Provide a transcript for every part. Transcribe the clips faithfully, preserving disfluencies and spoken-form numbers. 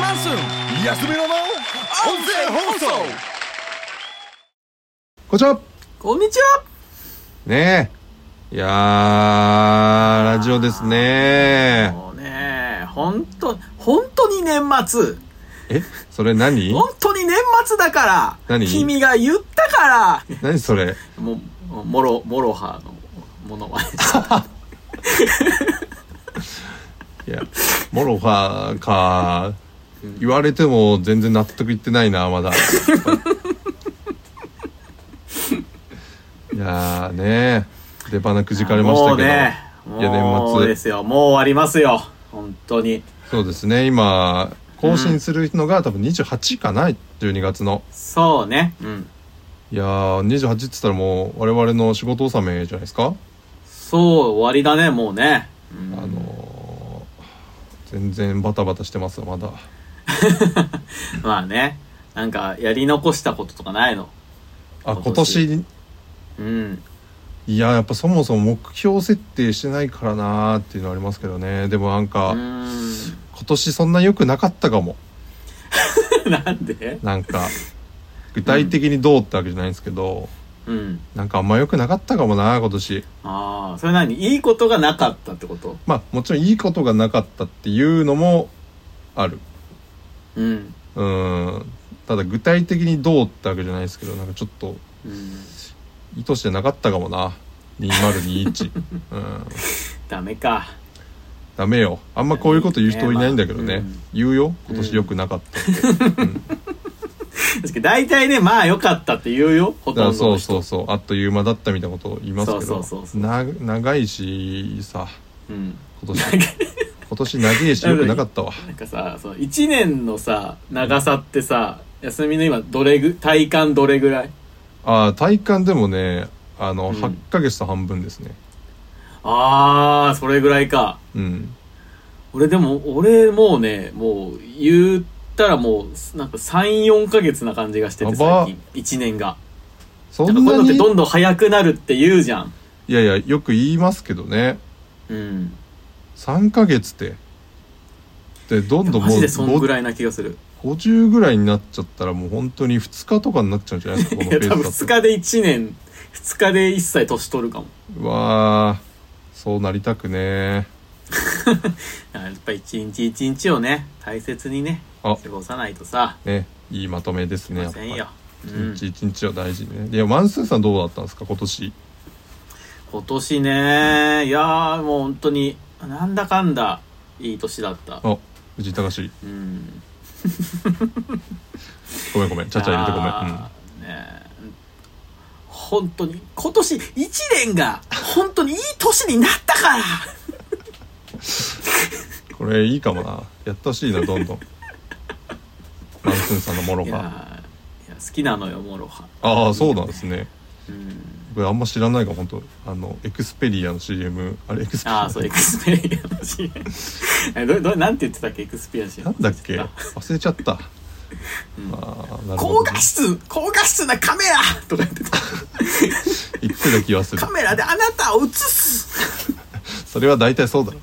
ャンスン休みのの音声放送。 こんにちは。 こんにちは。 ねえ、いやーラジオですね。 もうね、本当本当に年末。 え、それ何？ 本当に年末だから。 何？ 君が言ったから。 何それ？ もうモロモロハのものまね。 いや、モロハか言われても全然納得いってないなまだ。いやーねー、出花くじかれましたけど、 ね、 いや年末ですよ。もう終わりますよ。本当に。 そうですね。今更新するのが、うん、多分にじゅうはちかな、じゅうにがつの。 そうね。うん。 いやーにじゅうはちって言ったらもう我々の仕事納めじゃないですか。 そう終わりだねもうね。うん、 あのー、全然バタバタしてますよまだ。 まあね。なんかやり残したこととかないの？ あ、今年。 うん。 いややっぱそもそも目標設定してないからなーっていうのはありますけどね。でもなんか今年そんな良くなかったかも。 なんで？ なんか具体的にどうってわけじゃないんですけど、 うん、 なんかあんま良くなかったかもな今年。 ああ、それ何？いいことがなかったってこと？ まあもちろんいいことがなかったっていうのもある。 うん。 うーん。ただ具体的にどうってわけじゃないですけど、なんかちょっと、うん、意図してなかったかもなにせんにじゅういち。うん。 ダメか。 ダメよ。あんまこういうこと言う人いないんだけどね。 まあうん、 言うよ。今年良くなかったって。うん、 確かに大体ね、まあ良かったって言うよ。ほとんどの人。 そうそうそう。あっという間だったみたいなことを言いますけど。 そうそうそうそう。 な長いしさ。 うん、 今年今年長いし良くなかったわ。 なんかさ、そのいちねんのさ長さってさ、休みの今どれぐ体感どれぐらい？ ああ、体感でもね、あの、うん、はちかげつと半分ですね。 ああ、それぐらいか。 うん。 俺でも俺もうね、もう言ったらもうなんかさん、よんかげつな感じがしてて、最近いちねんが。 そんなに？ こういうのってどんどん早くなるって言うじゃん。 いやいや、よく言いますけどね。 うん。 さんかげつってでどんどんもうマジでそんぐらいな気がする。 ごじゅうぐらいになっちゃったらもう本当にふつかとかになっちゃうんじゃないですかこのペースだと。いや多分ふつかでいちねん、ふつかでいっさい年取るかも。 うわー、そうなりたくねやっぱ一日一日をね大切にね過ごさないとさね。いいまとめですね。やっぱり一日一日を大事にね。いやマンスーさんどうだったんですか今年？ 今年ね、いやーもう本当になんだかんだいい年だった。 あ、藤井隆。 うん。 ごめんごめん、ちゃちゃ入れてごめん。うん、 ね、本当に今年いちねんが本当にいい年になったから。 これいいかもな。やってほしいなどんどん。マンスーさんのモロハ。いや、いや好きなのよモロハ。 ああそうなんですね。 うん。 これあんま知らないか本当。あのエクスペリアの シーエム あれエクスペリア。 ああそうエクスペリアの シーエム どどなんて言ってたっけエクスペリアの シーエムなんだっけ忘れちゃった。 うん、あね、高画質高画質なカメラとか言ってた。 言ってた気がする。 カメラであなたを映す。 それは大体そうだろ。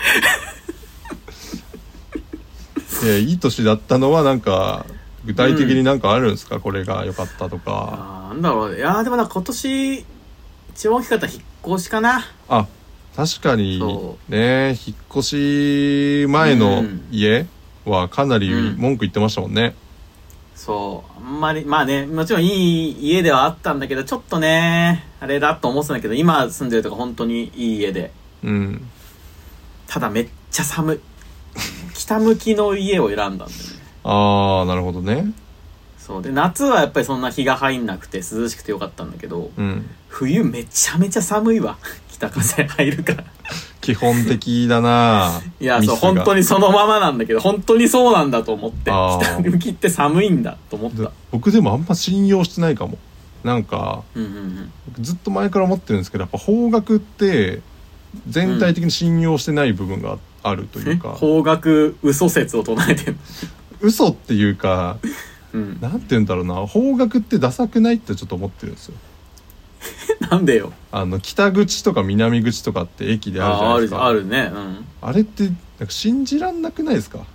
いやいい年だったのはなんか具体的になんかあるんですか、うん、これが良かったとか。 あなんだろう。いやでもなんか今年一番大きかった引っ越しかな。 あ確かにね、引っ越し前の家はかなり文句言ってましたもんね、 うん、そうあんまりまあねもちろんいい家ではあったんだけどちょっとねあれだと思ってたんだけど今住んでるとか本当にいい家で、 うん、 ただめっちゃ寒い。北向きの家を選んだんだよね。 ああなるほどね。 そうで夏はやっぱりそんな日が入んなくて涼しくてよかったんだけど、 うん、 冬めちゃめちゃ寒いわ。北風入るから基本的だな。 いやそう本当にそのままなんだけど本当にそうなんだと思って、北向きって寒いんだと思った。 僕でもあんま信用してないかも。なんか、 うんうんうん、 ずっと前から思ってるんですけどやっぱ方角って全体的に信用してない部分があるというか、うん、 方角嘘説を唱えてる嘘っていうか、 うん、 なんて言うんだろうな、方角ってダサくないってちょっと思ってるんですよ。 なんでよ。 あの北口とか南口とかって駅であるじゃないですか。 あるあるね、うん、 あれってなんか信じらんなくないですか？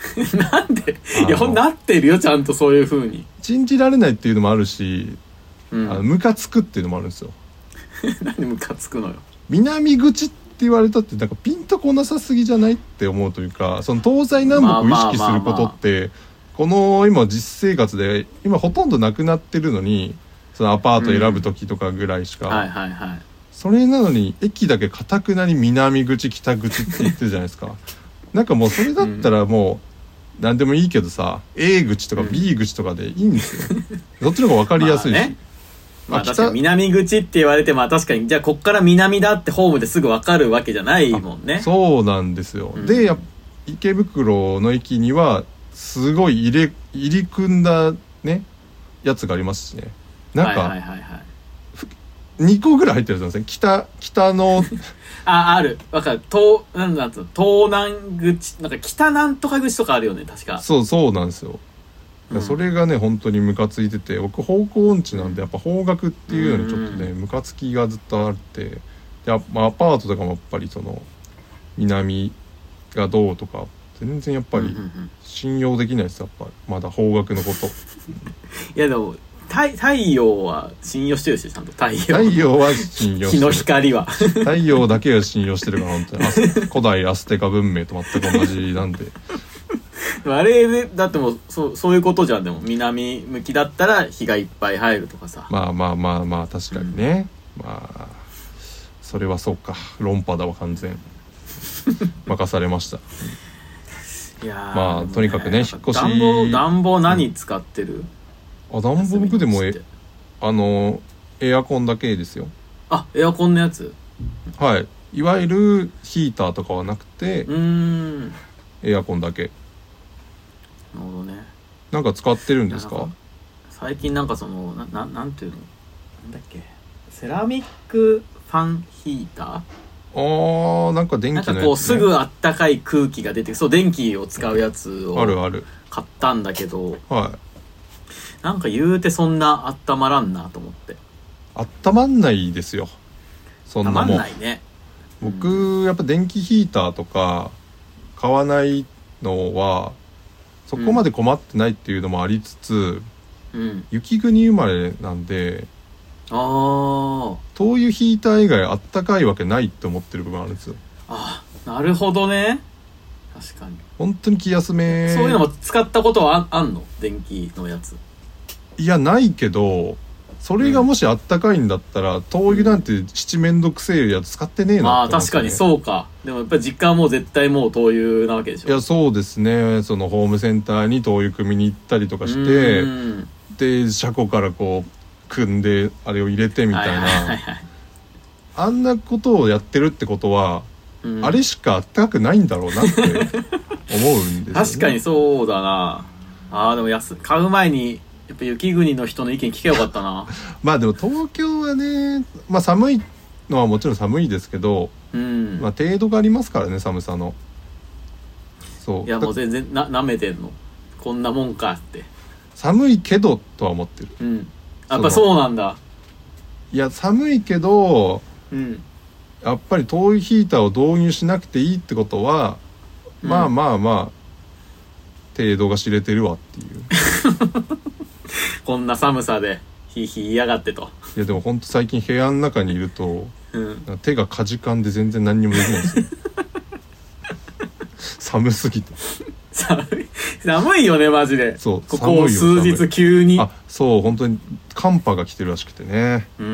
なんでいやほんなってるよちゃんとそういう風に信じられないっていうのもあるし、 うん、 あのムカつくっていうのもあるんですよ。 なんでムカつくのよ。 南口って言われたってなんかピンとこなさすぎじゃないって思うというか、その東西南北を意識することって、この今実生活で今ほとんどなくなってるのに、そのアパート選ぶ時とかぐらいしか、 うんはいはいはい、 それなのに駅だけ固くなに南口北口って言ってるじゃないですか。なんかもうそれだったらもう何でもいいけどさ、 A 口とか B 口とかでいいんですよ、うん、どっちの方が分かりやすいし、まあね、 まあ確かに南口って言われてまあ確かにじゃあこっから南だってホームですぐ分かるわけじゃないもんね。 そうなんですよ、うん、でや池袋の駅にはすごい入れ入り組んだねやつがありますしね。なんか、はいはいはいはい、にこぐらい入ってるんですね。北北のああるわかる東なんだ東南口なんか北なんとか口とかあるよね確か。 そうそうなんですよ。うん、それがね本当にムカついてて、僕方向音痴なんでやっぱ方角っていうのにちょっとねムカつきがずっとあって、で、まあ、アパートとかもやっぱりその南がどうとか全然やっぱり信用できないです。やっぱまだ方角のこといやでも太, 太陽は信用してるしちゃんと太陽太陽は信用してる。 日の光は太陽だけは信用してるから本当に古代アステカ文明と全く同じなんであれでだってもう そ, そういうことじゃん。でも南向きだったら日がいっぱい入るとかさ。 まあまあまあまあ確かにね、うん、まあそれはそうか、論破だわ完全任されましたいやまあ、ね、とにかくね引っ越し暖房暖房何使ってる、 うん、あ暖房僕でもえあのエアコンだけですよ。 あエアコンのやつ。 はい、いわゆるヒーターとかはなくてうーんエアコンだけ。 なるほどね。なんか使ってるんですか？ 最近なんかその な, な, なんていうのなんだっけセラミックファンヒーター。 あーなんか電気のやつ、ね、 なんかこうすぐあったかい空気が出て、そう電気を使うやつをあるある買ったんだけど、 はい、 なんか言うてそんなあったまらんなと思って。 あったまんないですよそんなもん。 たまんないね。 僕、うん、やっぱ電気ヒーターとか買わないのはそこまで困ってないっていうのもありつつ、うん、雪国生まれなんで、あ灯油ヒーター以外あったかいわけないって思ってる部分あるんですよ。 あなるほどね。確かに本当に気休め。 そういうのも使ったことは あ, あんの電気のやつ。 いやないけど、それがもしあったかいんだったら、うん、灯油なんて七面倒くせえやつ使ってねえなって、ね、 ああ確かにそうか。でもやっぱり実家はもう絶対もう灯油なわけでしょ。 いやそうですね。そのホームセンターに灯油組みに行ったりとかして、で車庫からこう組んであれを入れてみたいな、はいはいはいはい、あんなことをやってるってことは、うん、あれしかあったかくないんだろうなって思うんですよね確かにそうだなあ。でも安買う前にやっぱ雪国の人の意見聞けばよかったなまあでも東京はね、まあ、寒いのはもちろん寒いですけど、うんまあ、程度がありますからね寒さの。そういやもう全然な舐めてんのこんなもんかって。 寒いけどとは思ってる、 うん、やっぱそうなんだ。 いや寒いけど、うん、やっぱり灯油ヒーターを導入しなくていいってことは、うん、まあまあまあ程度が知れてるわっていうこんな寒さでヒーヒー言いやがってと。 いやでもほんと最近部屋の中にいると、うん、手がかじかんで全然何にもできないですよ寒すぎて寒い寒いよねマジで。 そうここ数日急に。 あそう本当に寒波が来てるらしくてね、うん、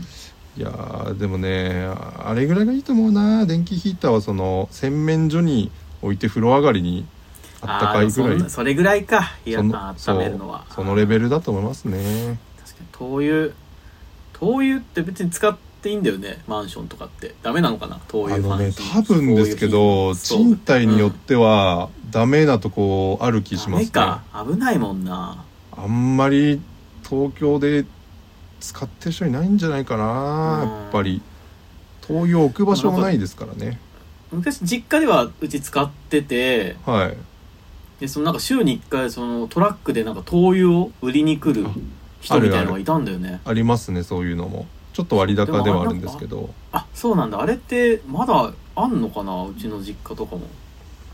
いやでもねあれぐらいがいいと思うな。電気ヒーターはその洗面所に置いて風呂上がりにあったかいぐらい。 そ, それぐらいか。いや温めるのはそ, そのレベルだと思いますね。 確かに灯油灯油って別に使っていいんだよねマンションとかって。ダメなのかな灯油。あのね多分ですけど賃貸によってはダメなとこある気しますね。 ダメか危ないもんな。 あんまり東京で使ってる人いないんじゃないかな。やっぱり灯油置く場所もないですからね。 昔実家ではうち使ってて、はい、でそのなんか週にいっかいそのトラックでなんか灯油を売りに来る人みたいなのがいたんだよね。 あ, るあ, るありますねそういうのも。ちょっと割高ではあるんですけど。 あ, あそうなんだ。あれってまだあんのかなうちの実家とかも。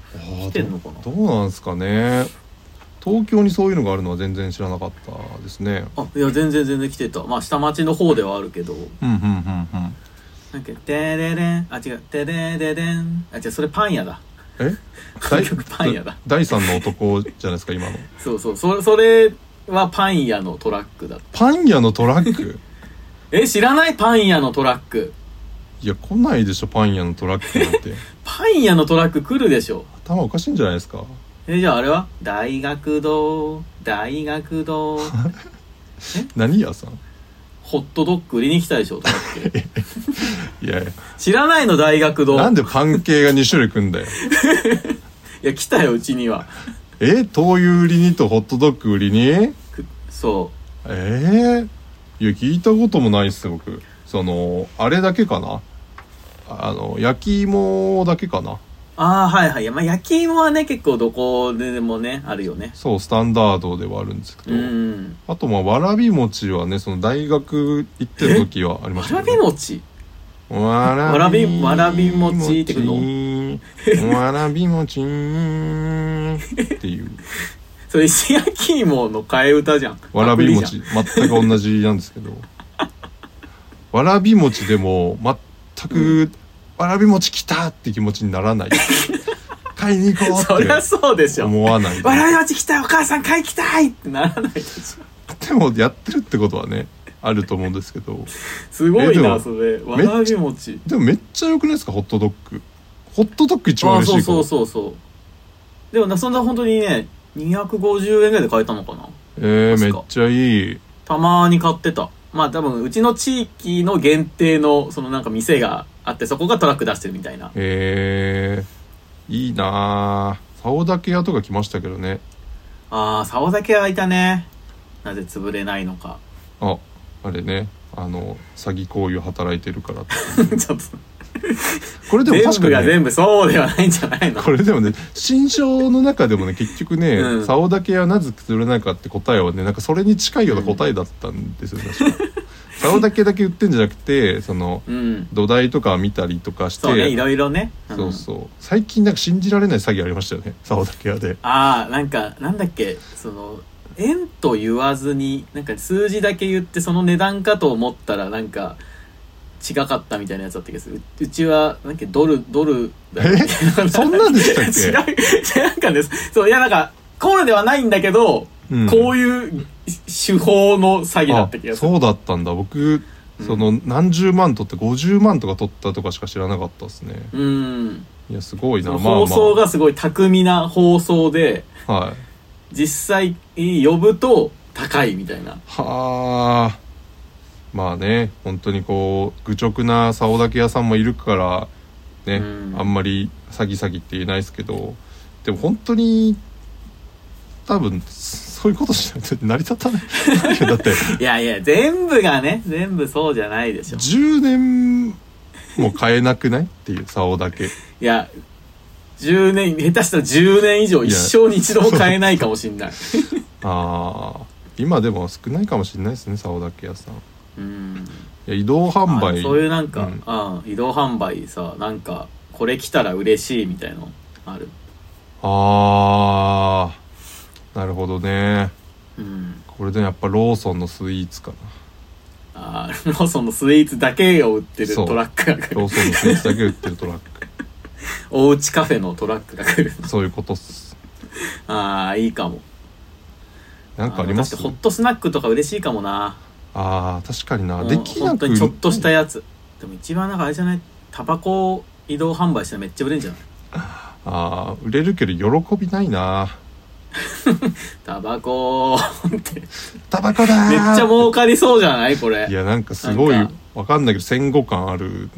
来てんのかな。 どうなんですかね。東京にそういうのがあるのは全然知らなかったですね。 あ、いや全然全然来てた。まあ下町の方ではあるけど。 うんうんうんうん。 なんかテレレン、あ違う、テレレレン、あ違う、それパン屋だ。 え？ 結局パン屋だ。 第三の男じゃないですか今の。 そうそう、それそれはパン屋のトラックだった。 パン屋のトラック？ え、知らない？パン屋のトラック。 いや来ないでしょパン屋のトラックなんて。 パン屋のトラック来るでしょ。 頭おかしいんじゃないですか。 え、じゃああれは大学堂、大学堂。 何屋さん？ ホットドッグ売りに来たでしょトラック。 いやいや知らないの大学堂。 なんでパン系がに種類くんだよ。 いや来たようちには。 え、灯油売りにとホットドッグ売りに？ そう。 えー、いや聞いたこともないっす僕。そのあれだけかな、あの焼き芋だけかな。 ああはいはい。いやまあ焼き芋はね結構どこでもねあるよね。 そうスタンダードではあるんですけど、 うん、 あとまあわらび餅はねその大学行ってる時はありましたけど、ね、わらび餅わらびわらびわらび餅ってくのわらび餅っていうそれ石焼き芋の替え歌じゃん。 わらび餅全く同じなんですけどわらび餅でも全く、うんわらび餅来たって気持ちにならない。買いに行こうってそりゃそうでしょ。 思わない。 わらび餅来たお母さん買い来たいってならないでしょ。でもやってるってことはねあると思うんですけど。 すごいなそれ。わらび餅でもめっちゃ良くないですかホットドッグ。ホットドッグ一番嬉しいかも。 あそうそうそうそう。でもなそんな本当にねにひゃくごじゅうえんぐらいで買えたのかな。 えー、めっちゃいい。 たまーに買ってた。まあ多分うちの地域の限定のそのなんか店があってそこがトラック出してるみたいな。 へえいいなぁ。竿竹屋とか来ましたけどね。 ああ竿竹屋いたね。なぜ潰れないのか。 ああれねあの詐欺行為を働いてるからってちょっとこれでも確かに、ね、 全部が全部そうではないんじゃないの。 これでもね新書の中でもね結局ね、うん、竿竹屋なぜ潰れないかって答えはねなんかそれに近いような答えだったんですよ、うん、確か竿竹だけ売ってんじゃなくてその、うん、土台とか見たりとかしてそうねいろいろね、 うん、そうそう最近なんか信じられない詐欺ありましたよね竿竹屋で。 ああなんかなんだっけその円と言わずになんか数字だけ言ってその値段かと思ったらなんか違かったみたいなやつだったけど う, うちはなんかドルドルだえそんなんでしたっけ。 違うなんかですそういやなんかコールではないんだけど、うん、こういう手法の詐欺だった気がする。 そうだったんだ僕、うん、その何十万取ってごじゅうまんとか取ったとかしか知らなかったですね。 うんいやすごいな。 放送がすごい巧みな放送で、 はい、 実際呼ぶと高いみたいな。 はあまあね本当にこう愚直な竿竹屋さんもいるからね、うん、あんまり詐欺詐欺って言えないですけどでも本当に多分そういうことしないと成り立たないだっていやいや全部がね全部そうじゃないでしょ。 じゅうねんも買えなくないっていう竿竹いやじゅうねん下手したらじゅうねん以上一生に一度も買えないかもしんないああ今でも少ないかもしれないですね竿竹屋さん。 うんいや移動販売そういうなんか、うん、あ移動販売さなんかこれ来たら嬉しいみたいのある。 あーなるほどね、 うん、 これでやっぱローソンのスイーツかな。あローソンのスイーツだけを売ってるトラックが来る。 ローソンのスイーツだけ売ってるトラックおうちカフェのトラックが来る。 そういうことっす。 ああいいかも。 なんかあります？ ホットスナックとか嬉しいかもな。 あー確かにな。できなく本当にちょっとしたやつ。でも一番なんかあれじゃないタバコを移動販売したらめっちゃ売れるんじゃない。 あー売れるけど喜びないなタバコってタバコだーめっちゃ儲かりそうじゃないこれ。 いやなんかすごいわかんないけど戦後感ある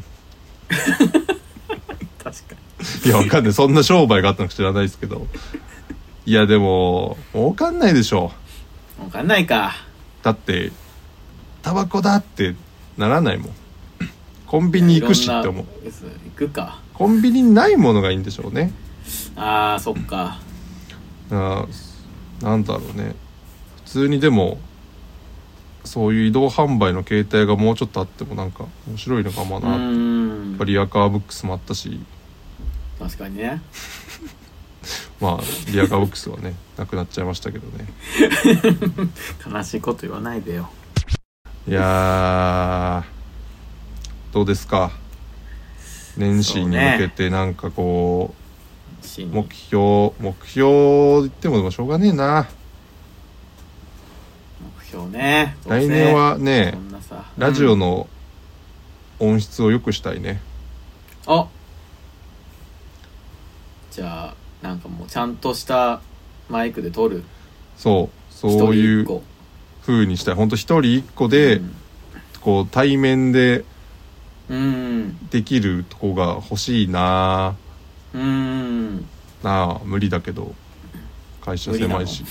確かにいやわかんないそんな商売があったのか知らないですけどいやでも儲かんないでしょ。 儲かんないか。だってタバコだってならないもん。コンビニ行くしって思う。 行くか。 コンビニにないものがいいんでしょうね。 あーそっか。 あなんだろうね普通にでもそういう移動販売の形態がもうちょっとあってもなんか面白いのかもなって。やっぱリアカーブックスもあったし。 確かにねまあリアカーボックスはねなくなっちゃいましたけどね悲しいこと言わないでよ。 いやーどうですか年始に向けてなんかこう目標目標言ってもでもしょうがねえな。 目標ね。 来年はねそんなさ、 ラジオの音質を良くしたいね、 うん、あじゃあなんかもうちゃんとしたマイクで撮る。 そうそういう風にしたい。ほんと一人一個で、うん、こう対面でできるとこが欲しいな。 うんなあ無理だけど会社狭いし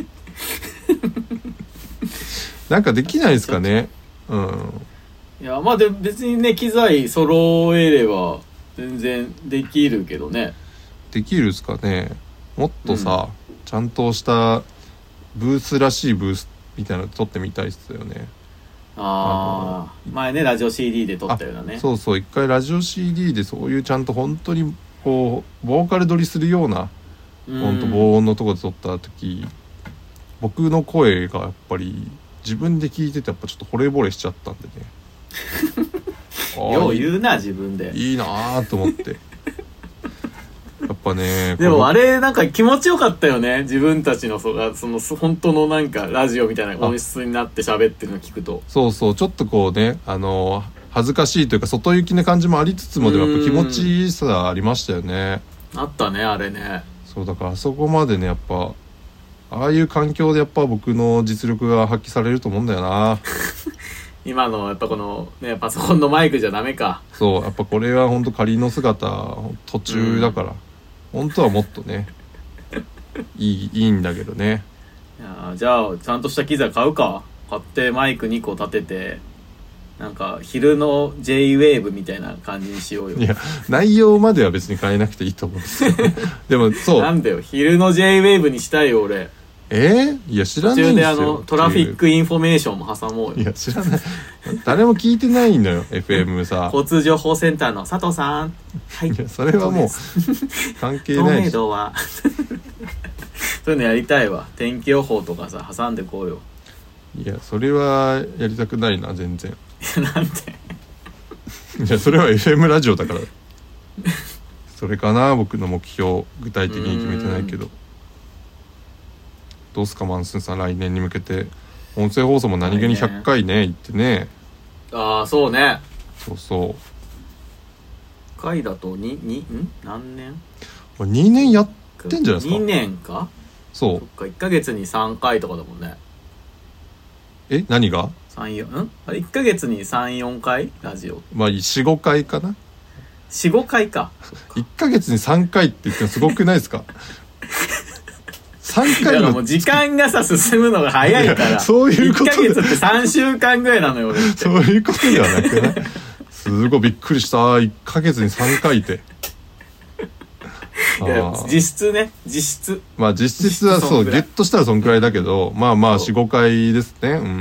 なんかできないですかね。うんいやまあで別にね機材揃えれば全然できるけどね。 できるっすかね。もっとさ、うん、ちゃんとしたブースらしいブースみたいなの撮ってみたいっすよね。 ああ前ねラジオ シーディー で撮ったようなね。 そうそう一回ラジオ シーディー でそういうちゃんと本当にこうボーカル撮りするような本当防音のとこで撮った時、僕の声がやっぱり自分で聞いててやっぱちょっと惚れ惚れしちゃったんでねよう言うな自分で。 いいなと思ってやっぱねでもあれなんか気持ちよかったよね。自分たちのそがその本当のなんかラジオみたいな音質になって喋ってるの聞くとそうそうちょっとこうねあの恥ずかしいというか外行きな感じもありつつもでもやっぱ気持ちいいさありましたよね。 あったねあれね。 そうだからあそこまでねやっぱああいう環境でやっぱ僕の実力が発揮されると思うんだよな今のやっぱこのねパソコンのマイクじゃダメか。 そうやっぱこれは本当仮の姿途中だから、うん、本当はもっとねいい、いいんだけどね。 いやじゃあちゃんとした機材買うか。買ってマイクにこ立ててなんか昼の ジェイウェーブ みたいな感じにしようよ。 いや内容までは別に変えなくていいと思うんですけどでもそうなんだよ昼の ジェイウェーブ にしたいよ俺。 えー、いや知らないんですよ。 途中であのトラフィックインフォメーションも挟もうよ。 いや知らない誰も聞いてないのよエフエム さ交通情報センターの佐藤さんはい。 いやそれはもう関係ないし透明度はそういうのやりたいわ。天気予報とかさ挟んでこうよ。 いやそれはやりたくないな全然。 いやなんでいやそれは エフエム ラジオだからそれかな僕の目標具体的に決めてないけど。どうすかマンスンさん来年に向けて音声放送も何気にひゃっかいね言ってね。 ああそうね。 そうそう回だとににん何年にねんやってんじゃないですか。 にねんか。 そうそっかいっかげつにさんかいとかだもんね。 え何がさん、よんんあれいっかげつにさん、よんかいラジオ。 まあ よん、ごかいかな。 よん、ごかいか。 いっかげつにさんかいって言ってもすごくないですかさんかいのだからもう時間がさ進むのが早いからそういうことでいっかげつってさんしゅうかんぐらいなのよ俺ってそういうことではなくないすごいびっくりしたいっかげつにさんかいっていや実質ね実質まあ実質はそうゲットしたらそんくらいだけどまあまあ よん、ごかいですね。うん、うん、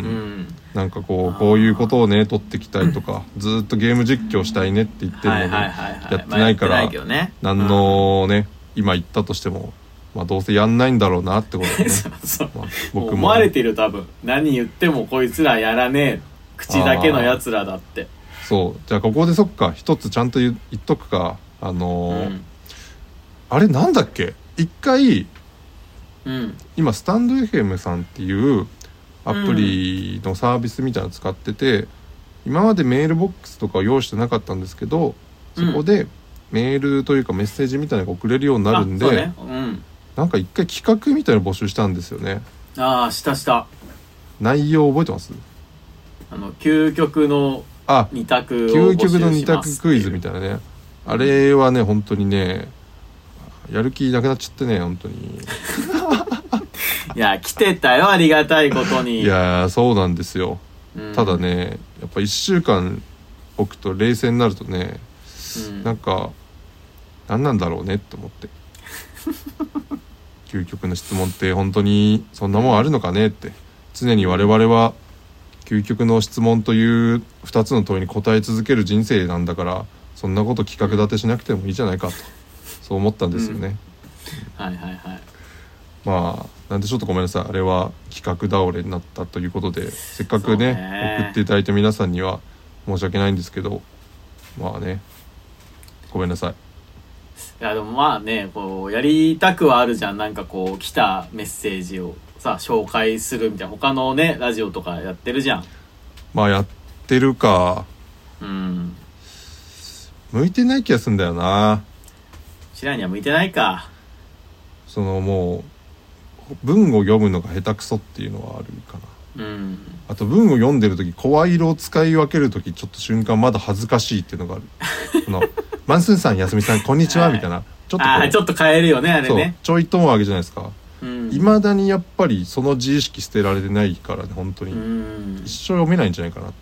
なんかこうこういうことをね取ってきたりとかずっとゲーム実況したいねって言ってるのにやってないから何のね今言ったとしてもまあどうせやんないんだろうなってことでねそうそう、まあ、僕も思われてる多分何言ってもこいつらやらねえ口だけのやつらだって。 そうじゃあここでそっか一つちゃんと 言, 言っとくかあのーうん、あれなんだっけ一回、うん、今スタンド エフエム さんっていうアプリのサービスみたいなの使ってて、うん、今までメールボックスとかを用意してなかったんですけどそこでメールというかメッセージみたいなのが送れるようになるんで、ねうん、なんか一回企画みたいなの募集したんですよね。 ああしたした内容覚えてます？ あの究極の二択を究極の二択クイズみたいなねあれはね本当にねやる気なくなっちゃってね本当にいや来てたよありがたいことに。 いやそうなんですよ、うん、ただねやっぱいっしゅうかん置くと冷静になるとね、うん、なんか何なんだろうねって思って究極の質問って本当にそんなもんあるのかねって常に我々は究極の質問というふたつの問いに答え続ける人生なんだからそんなこと企画立てしなくてもいいじゃないかとそう思ったんですよね、 はいはいはい。 まあなんでちょっとごめんなさい、あれは企画倒れになったということで、せっかくねね送っていただいた皆さんには申し訳ないんですけど、まあねごめんなさい。 いやでもまあね、こうやりたくはあるじゃん。なんかこう来たメッセージをさ紹介するみたいな、他のねラジオとかやってるじゃん。 まあやってるか。 うん。 向いてない気がするんだよな。 知らんには向いてないか。 そのもう文を読むのが下手くそっていうのはあるかな。 うん。 あと文を読んでる時、声色を使い分ける時ちょっと瞬間まだ恥ずかしいっていうのがある。このマンスンさん、やすみさん、こんにちは、はい、みたいなちょっとあちょっと変えるよねあれね。 そうちょいとも上げじゃないですか。いま、うん、だにやっぱりその自意識捨てられてないからね、本当に、うん、一生読めないんじゃないかなって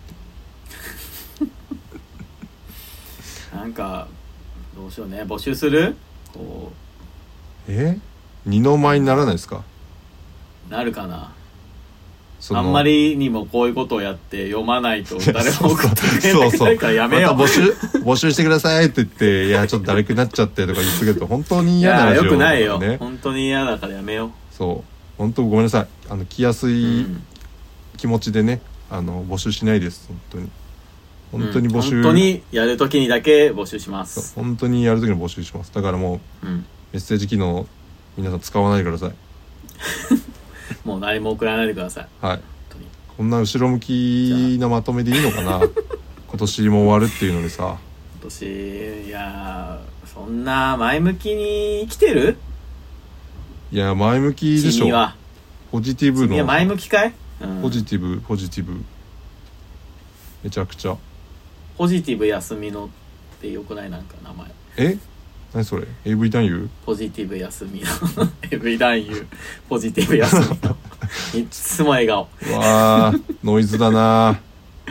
なんかどうしようね、募集する。こうえ二の舞にならないですか。 なるかな。あんまりにもこういうことをやって読まないと誰も送ってくれないからやめよう。 また募集募集してくださいって言っていやちょっとだるくなっちゃってとか言い過ぎると本当に嫌なラジオだからね。 よくないよ、本当に嫌だからやめよう。 そう本当ごめんなさい、あの来やすい気持ちでね、あの募集しないです。本当に本当に募集、 うん、本当にやるときにだけ募集します。 本当にやるときに募集します。だからもう、うん、メッセージ機能皆さん使わないでください。 もう何も送らないでください。 はい。こんな後ろ向きなまとめでいいのかな。今年も終わるっていうのでさ。 今年いやそんな前向きに生きてる？ いや前向きでしょ。 君はポジティブの。 君は前向きかい？うん、 ポジティブポジティブ。めちゃくちゃ。 ポジティブ休みのってよくない？なんか名前。 え？何それ エーブイ 男優？ ポジティブ休みのエーブイ 男優ポジティブ休みのいつも笑顔。 うわーノイズだな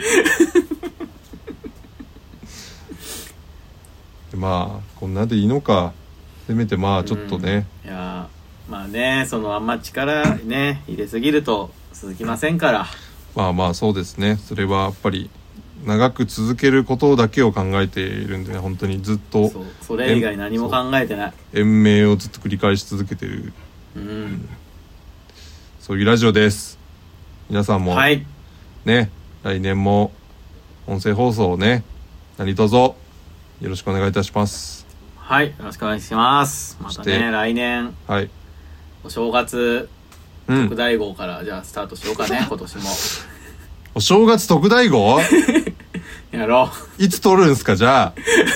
まあこんなでいいのか。せめてまあちょっとね、 うん、いやまあね、そのあんま力ね入れすぎると続きませんから。 まあまあそうですね。それはやっぱり長く続けることだけを考えているんでね、本当にずっとそ, それ以外何も考えてない。 延命をずっと繰り返し続けてる、 うんうん、 そういうラジオです。皆さんも、 はい、 ね来年も音声放送をね何卒よろしくお願いいたします。 はい、よろしくお願いします。またね来年、 はい、 お正月特大号から、うん、じゃあスタートしようかね今年も。 お正月特大号やろう。いつ撮るんすかじゃあ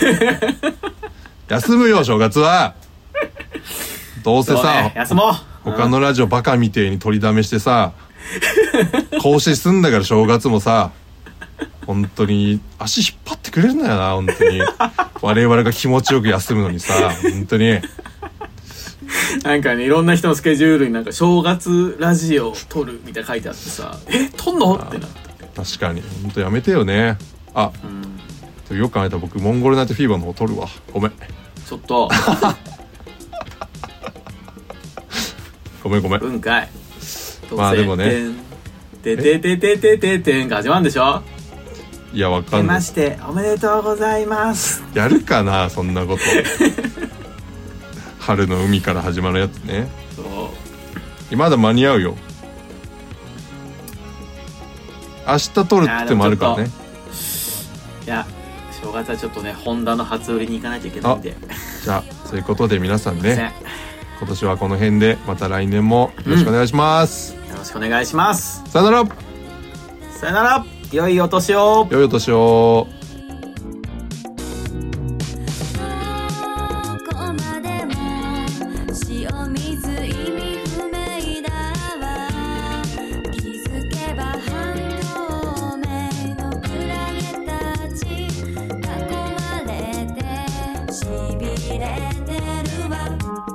休むよ正月は。どうせさ、 ね、休もう。 他のラジオバカみてえに取りだめしてさ更新すんだから正月もさ本当に足引っ張ってくれるんだよな本当に我々が気持ちよく休むのにさ本当になんかねいろんな人のスケジュールになんか正月ラジオ撮るみたいな書いてあってさえ撮んのってなって。 確かに本当やめてよね。あ、うん、よく考えたら僕モンゴルナイトフィーバーの方撮るわ。ごめんちょっとごめんごめん。 うんかい。 まあでもねてててててててんが始まるんでしょ。 いやわかんない。 ましておめでとうございますやるかなそんなこと春の海から始まるやつね。そうまだ間に合うよ。明日撮るってもあるからね。 いや正月はちょっとねホンダの初売りに行かないといけないんで。 じゃあそういうことで皆さんね今年はこの辺でまた来年もよろしくお願いします、 うん、よろしくお願いします。 さよならさよなら。良いお年を。 良いお年を。しびれてるわ